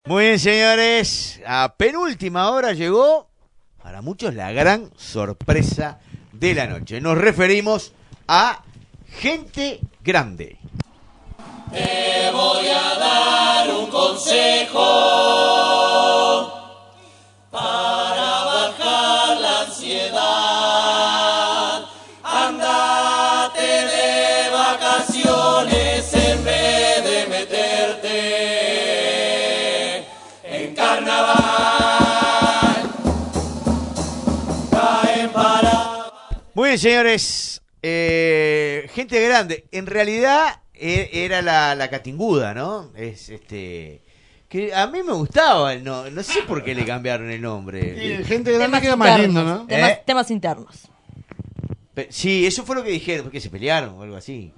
Muy bien, señores, a penúltima hora llegó, para muchos, la gran sorpresa de la noche. Nos referimos a Gente Grande. Te voy a dar un consejo para bajar la ansiedad. Andate de vacaciones en vez de meterte en carnaval. Caen para... Muy bien, señores, Gente Grande. En realidad era la Catinguda, ¿no? Que a mí me gustaba, no sé por qué le cambiaron el nombre. Sí, Gente Grande queda más lindo, ¿no? Temas internos. Sí, eso fue lo que dijeron, porque se pelearon o algo así.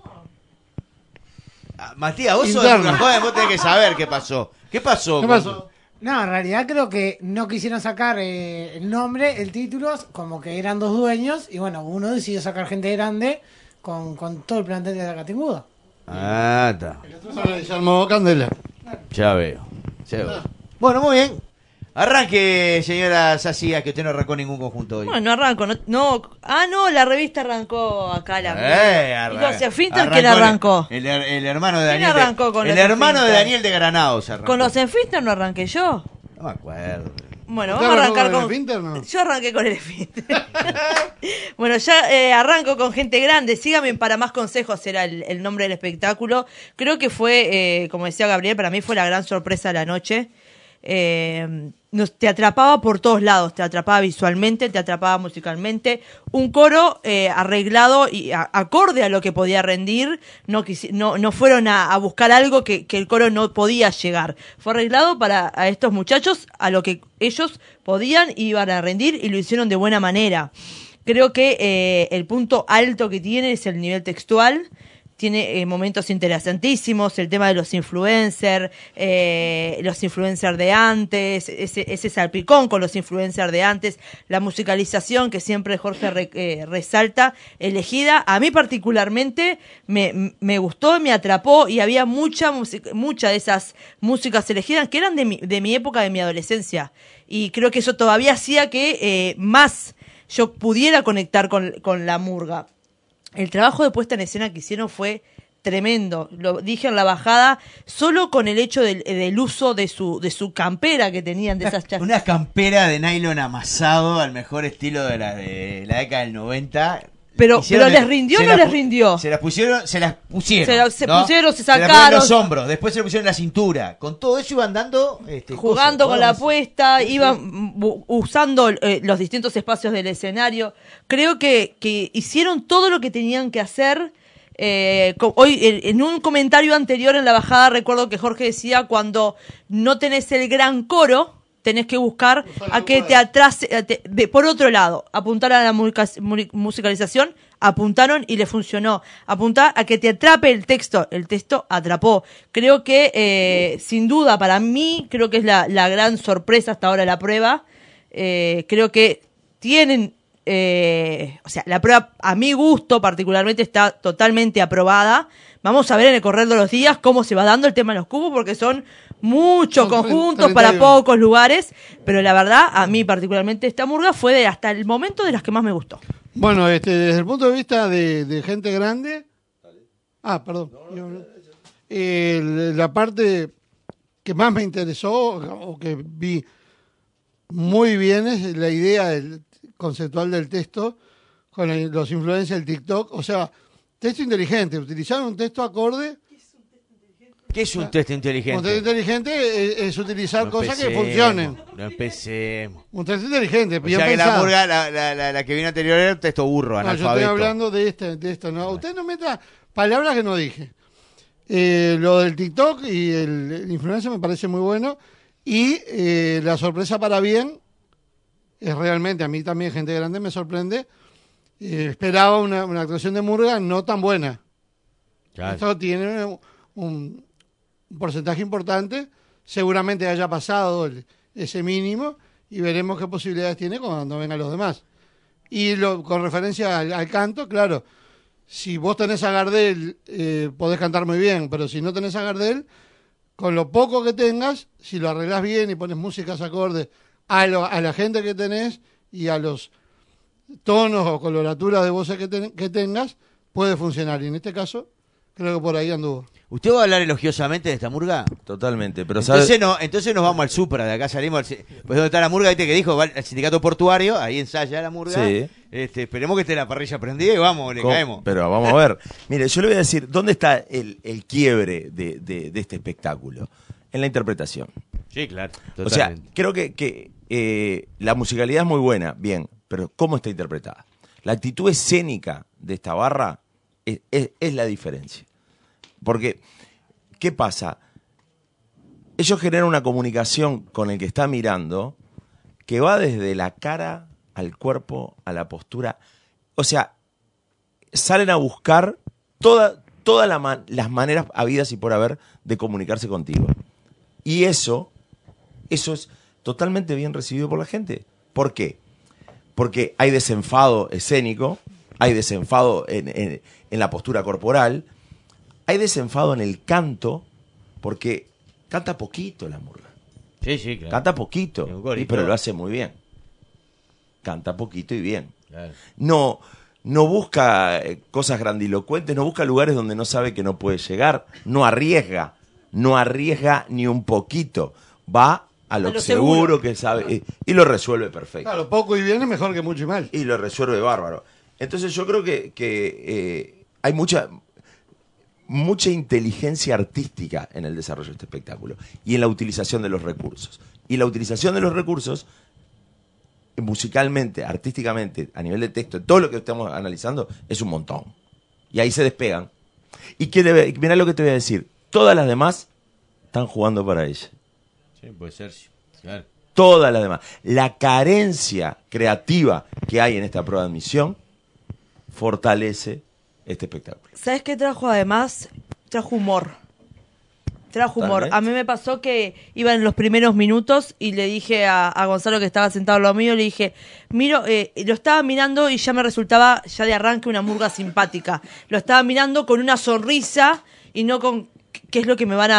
Matías, vos sos Interno. una joven, vos tenés que saber qué pasó. ¿Qué pasó? ¿Qué pasó? No, en realidad creo que no quisieron sacar el nombre, el título, como que eran dos dueños, y bueno, uno decidió sacar Gente Grande con todo el plantel de la Catinguda. Ah, está. Se armó Candela. Ya veo. Bueno, muy bien. Arranque, señora Sasía, que usted no arrancó ningún conjunto hoy. Bueno, no arranco. No. Ah, no, la revista arrancó acá. Entonces, Finter, ¿quién arrancó? El hermano de ¿Quién Daniel. arrancó con el los hermano de Finter? Daniel de Granados arrancó. ¿Con los Finter no arranqué yo? No me acuerdo. Bueno, ¿Usted vamos a arrancó arrancar con con... el Finter, no? Yo arranqué con el Finter. Bueno, ya arranco con Gente Grande. Síganme para más consejos, era el nombre del espectáculo. Creo que fue, como decía Gabriel, para mí fue la gran sorpresa de la noche. Te atrapaba por todos lados, te atrapaba visualmente, te atrapaba musicalmente, un coro arreglado y acorde a lo que podía rendir, no fueron a buscar algo que el coro no podía llegar, fue arreglado para a estos muchachos a lo que ellos podían y iban a rendir y lo hicieron de buena manera. Creo que el punto alto que tiene es el nivel textual. Tiene momentos interesantísimos, el tema de los influencers de antes, ese salpicón con los influencers de antes, la musicalización que siempre Jorge resalta, elegida. A mí particularmente me gustó, me atrapó y había mucha de esas músicas elegidas que eran de mi época, de mi adolescencia. Y creo que eso todavía hacía que más yo pudiera conectar con la murga. El trabajo de puesta en escena que hicieron fue tremendo. Lo dije en la bajada, solo con el hecho del uso de su campera que tenían de esas Una campera de nylon amasado al mejor estilo de la década del 90. Pero ¿les rindió o no les rindió? Se las pusieron. Se ¿no? pusieron, se la pusieron sacaron. en los hombros, después se la pusieron en la cintura. Con todo eso iban dando... jugando con la apuesta, iban usando los distintos espacios del escenario. Creo que hicieron todo lo que tenían que hacer. Hoy, en un comentario anterior en la bajada, recuerdo que Jorge decía, cuando no tenés el gran coro, tenés que buscar a que te atrase, por otro lado, apuntar a la musicalización, apuntaron y le funcionó. Apuntar a que te atrape el texto atrapó. Creo que, sin duda, para mí, creo que es la gran sorpresa hasta ahora de la prueba. Creo que tienen, la prueba, a mi gusto particularmente, está totalmente aprobada. Vamos a ver en el correr de los días cómo se va dando el tema de los cubos, porque son muchos conjuntos 31. para pocos lugares, pero la verdad, a mí particularmente esta murga fue hasta el momento de las que más me gustó. Bueno, desde el punto de vista de Gente Grande... perdón. La parte que más me interesó, o que vi muy bien, es la idea conceptual del texto, con los influencers del TikTok. O sea, texto inteligente, utilizaron un texto acorde. ¿Qué es un texto inteligente? Un texto inteligente es utilizar cosas que empecemos, funcionen. No empecemos. Un texto inteligente, O bien sea que la pensado. murga, la que vino anterior era un texto burro, No, yo analfabeto. estoy hablando de esto. No, usted no meta palabras que no dije. Lo del TikTok y el influencer me parece muy bueno. Y la sorpresa para bien es realmente, a mí también Gente Grande me sorprende. Esperaba una actuación de murga no tan buena. Claro. Esto tiene un porcentaje importante. Seguramente haya pasado ese mínimo y veremos qué posibilidades tiene cuando vengan los demás. Y con referencia al canto, claro, si vos tenés a Gardel, podés cantar muy bien, pero si no tenés a Gardel, con lo poco que tengas, si lo arreglás bien y pones músicas acorde a la gente que tenés y a los tonos o coloraturas de voces que tengas, puede funcionar. Y en este caso, creo que por ahí anduvo. ¿Usted va a hablar elogiosamente de esta murga? Totalmente, pero ¿sabes? Entonces nos vamos al Supra, de acá salimos. Pues donde está la murga, viste que dijo, va al sindicato portuario, ahí ensaya la murga. Sí. Esperemos que esté la parrilla prendida y vamos, le caemos. Pero vamos a ver. Mire, yo le voy a decir, ¿dónde está el quiebre de este espectáculo? En la interpretación. Sí, claro. O sea, Totalmente. creo que la musicalidad es muy buena, bien, pero ¿cómo está interpretada? La actitud escénica de esta barra es la diferencia. Porque, ¿qué pasa? Ellos generan una comunicación con el que está mirando que va desde la cara al cuerpo, a la postura. O sea, salen a buscar todas las maneras habidas y por haber de comunicarse contigo. Y eso es totalmente bien recibido por la gente. ¿Por qué? Porque hay desenfado escénico, hay desenfado en la postura corporal, hay desenfado en el canto, porque canta poquito la murga. Sí, sí, claro. Canta poquito, Es un corito. pero lo hace muy bien. Canta poquito y bien. Claro. No busca cosas grandilocuentes, no busca lugares donde no sabe que no puede llegar, no arriesga ni un poquito. Va a lo seguro que sabe y lo resuelve perfecto. Claro, poco y bien es mejor que mucho y mal. Y lo resuelve bárbaro. Entonces yo creo que hay mucha inteligencia artística en el desarrollo de este espectáculo y en la utilización de los recursos. Y la utilización de los recursos, musicalmente, artísticamente, a nivel de texto, todo lo que estamos analizando, es un montón. Y ahí se despegan. Y mirá lo que te voy a decir. Todas las demás están jugando para ella. Sí, puede ser, sí. Claro. Todas las demás. La carencia creativa que hay en esta prueba de admisión fortalece este espectáculo. ¿Sabes qué trajo además? Trajo humor. Trajo humor. Totalmente. A mí me pasó que iba en los primeros minutos y le dije a Gonzalo, que estaba sentado al lado mío, le dije, lo estaba mirando y ya me resultaba ya de arranque una murga simpática. Lo estaba mirando con una sonrisa y no con qué es lo que me van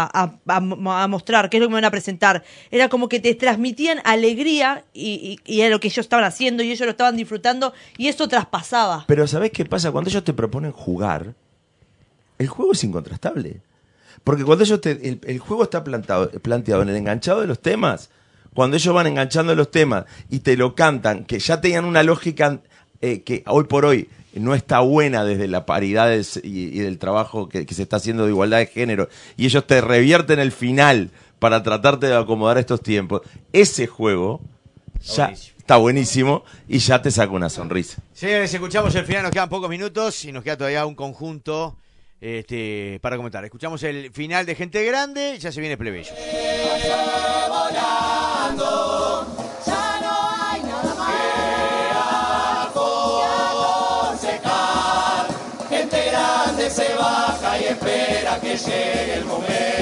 a mostrar, qué es lo que me van a presentar. Era como que te transmitían alegría y era lo que ellos estaban haciendo y ellos lo estaban disfrutando y eso traspasaba. Pero ¿sabés qué pasa? Cuando ellos te proponen jugar, el juego es incontrastable. Porque cuando ellos el juego está planteado en el enganchado de los temas, cuando ellos van enganchando los temas y te lo cantan, que ya tenían una lógica que hoy por hoy no está buena desde la paridad y del trabajo que se está haciendo de igualdad de género, y ellos te revierten el final para tratarte de acomodar estos tiempos, ese juego ya está buenísimo y ya te saca una sonrisa. Señores, escuchamos el final, nos quedan pocos minutos y nos queda todavía un conjunto para comentar. Escuchamos el final de Gente Grande, ya se viene Plebeyo. Gente grande se baja y espera que llegue el momento.